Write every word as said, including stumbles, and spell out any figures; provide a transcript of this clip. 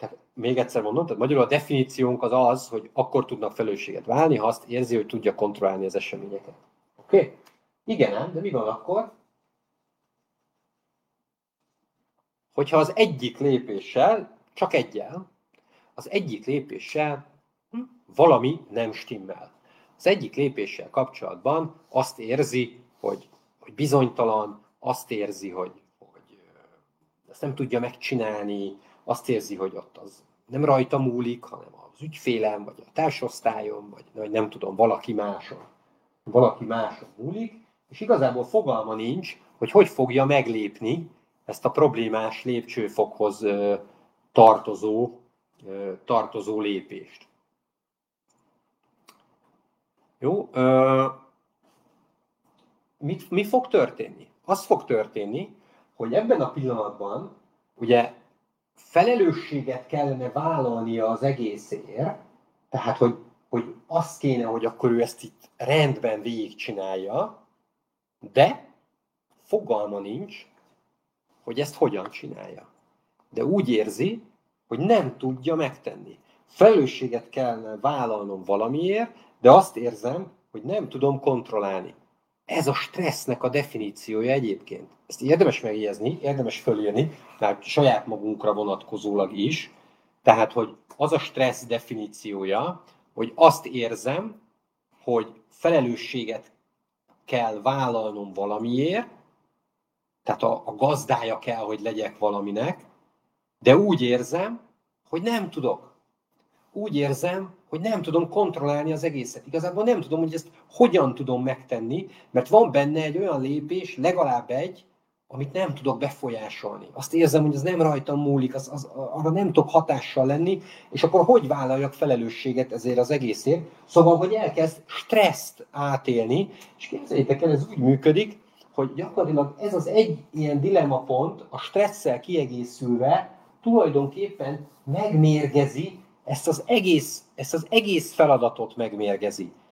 Tehát még egyszer mondom, tehát magyarul a definíciónk az az, hogy akkor tudnak felelősséget válni, ha azt érzi, hogy tudja kontrollálni az eseményeket. Oké? Okay? Igen ám, de mi van akkor? Hogyha az egyik lépéssel, csak egyel, az egyik lépéssel hm, valami nem stimmel. Az egyik lépéssel kapcsolatban azt érzi, hogy, hogy bizonytalan, azt érzi, hogy, hogy ezt nem tudja megcsinálni, azt érzi, hogy ott az nem rajta múlik, hanem az ügyfélem, vagy a társosztályon, vagy, vagy nem tudom, valaki máson. Valaki máson múlik, és igazából fogalma nincs, hogy hogy fogja meglépni ezt a problémás lépcsőfokhoz tartozó, tartozó lépést. Jó? Mit, mi fog történni? Az fog történni, hogy ebben a pillanatban ugye felelősséget kellene vállalnia az egészért, tehát hogy, hogy azt kéne, hogy akkor ő ezt itt rendben végigcsinálja, de fogalma nincs, hogy ezt hogyan csinálja. De úgy érzi, hogy nem tudja megtenni. Felelősséget kellene vállalnom valamiért, de azt érzem, hogy nem tudom kontrollálni. Ez a stressznek a definíciója egyébként. Ezt érdemes megjegyezni, érdemes fölírni, mert saját magunkra vonatkozólag is. Tehát, hogy az a stressz definíciója, hogy azt érzem, hogy felelősséget kell vállalnom valamiért, tehát a, a gazdája kell, hogy legyek valaminek, de úgy érzem, hogy nem tudok. Úgy érzem, hogy nem tudom kontrollálni az egészet. Igazából nem tudom, hogy ezt hogyan tudom megtenni, mert van benne egy olyan lépés, legalább egy, amit nem tudok befolyásolni. Azt érzem, hogy ez nem rajtam múlik, az, az, arra nem tudok hatással lenni, és akkor hogy vállaljak felelősséget ezért az egészért? Szóval, hogy elkezd stresszt átélni, és képzeljétek el, ez úgy működik, hogy gyakorlatilag ez az egy ilyen dilemmapont a stresszel kiegészülve tulajdonképpen megmérgezi ezt az egész, ezt az egész feladatot megmérgezi.